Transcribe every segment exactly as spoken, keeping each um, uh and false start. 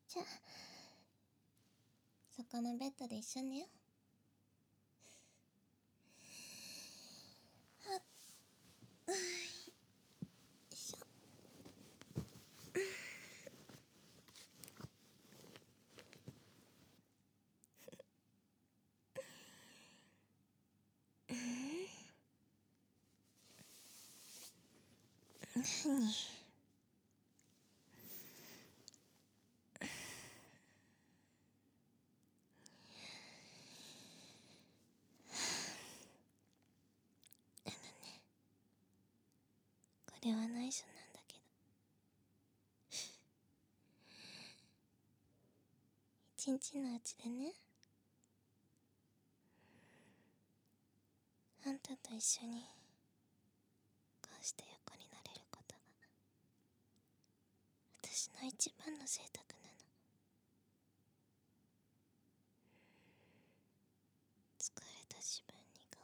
じゃあそこのベッドで一緒に寝よう。はっ、ういしょ。何？あのね、これは内緒なんだけど、一日のうちでね、あんたと一緒にこうして横になれることが私の一番の贅沢なの。疲れた自分にご褒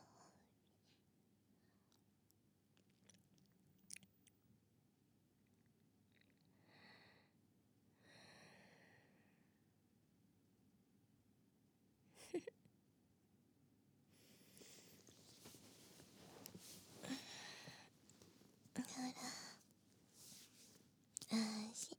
美。ほら、あーし。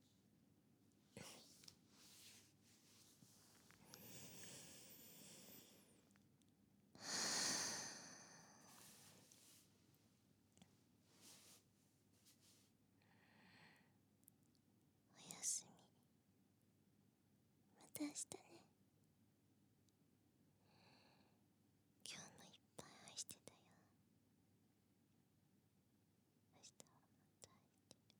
おやすみ。また明日ね。今日もいっぱい愛してたよ。明日はまた愛してる。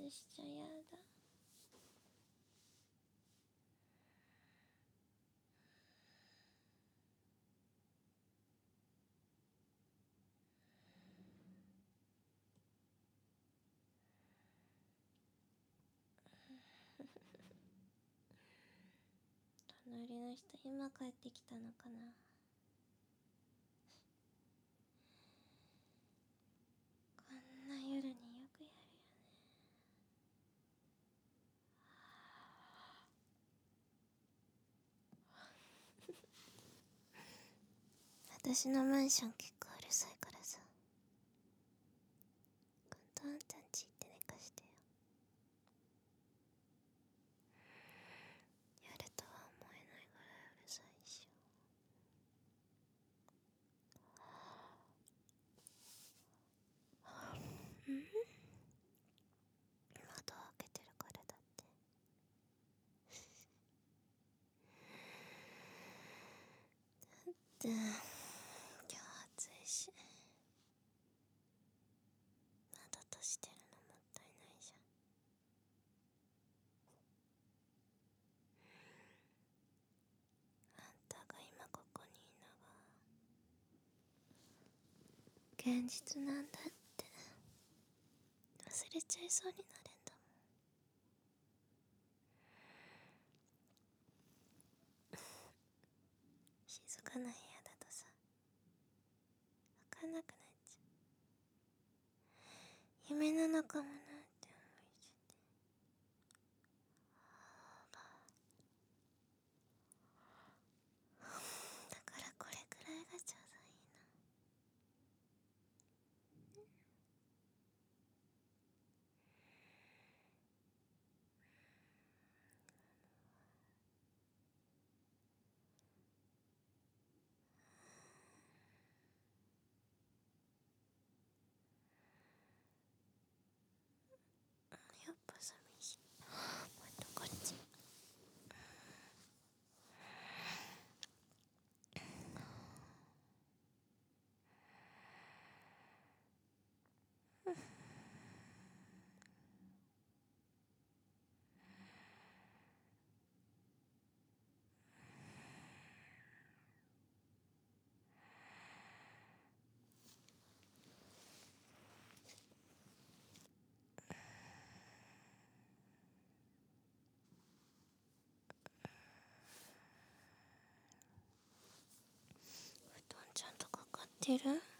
しちゃやだ。隣の人今帰ってきたのかな。こんな夜によくやるよね。私のマンション結構うるさいからさ、今度あんたんち行って寝かしてよ。夜とは思えないぐらいうるさいしよ。ん？窓開けてるからだって。だって今日暑いし、窓閉じてるのもったいないじゃん。あんたが今ここにいるのが現実なんだって忘れちゃいそうになるんだもん。静かな部屋だとさ、わかんなくなっちゃう。夢なのかもなって思いちゃって。だからこれくらいがちょうどいいな。やっぱ寒いし、もっとこっち。布団ちゃんとかかってる？